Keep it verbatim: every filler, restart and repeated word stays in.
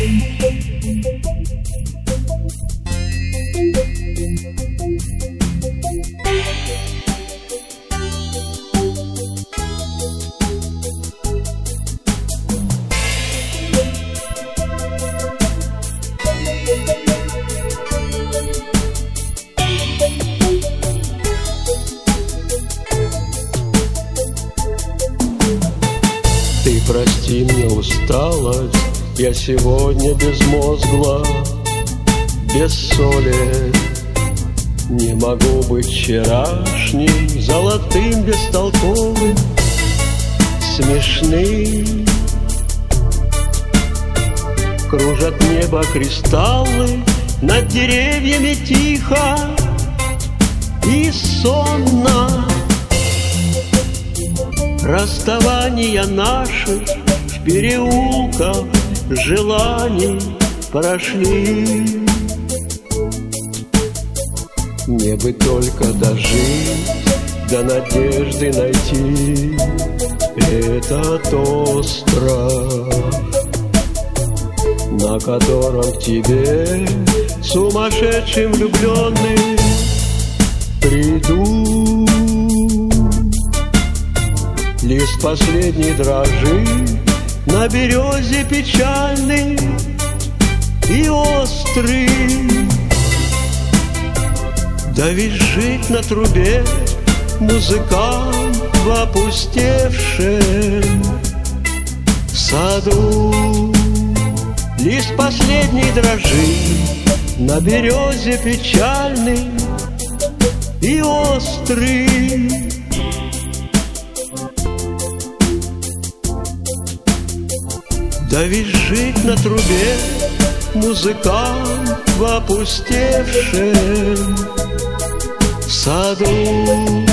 Ты прости мне усталость, я сегодня безмозгла, без соли. Не могу быть вчерашним, золотым, бестолковым, смешным. Кружат небо кристаллы над деревьями тихо и сонно. Расставания наши в переулках желаний прошли. Мне бы только дожить, до надежды найти этот остров, на котором к тебе, сумасшедшим влюбленным, приду. Лист последний дрожит на березе печальный и острый. Да ведь жить на трубе музыкант в опустевшем саду. Лист последний дрожит на березе печальный и острый. Да ведь жить на трубе музыкант в опустевшем саду.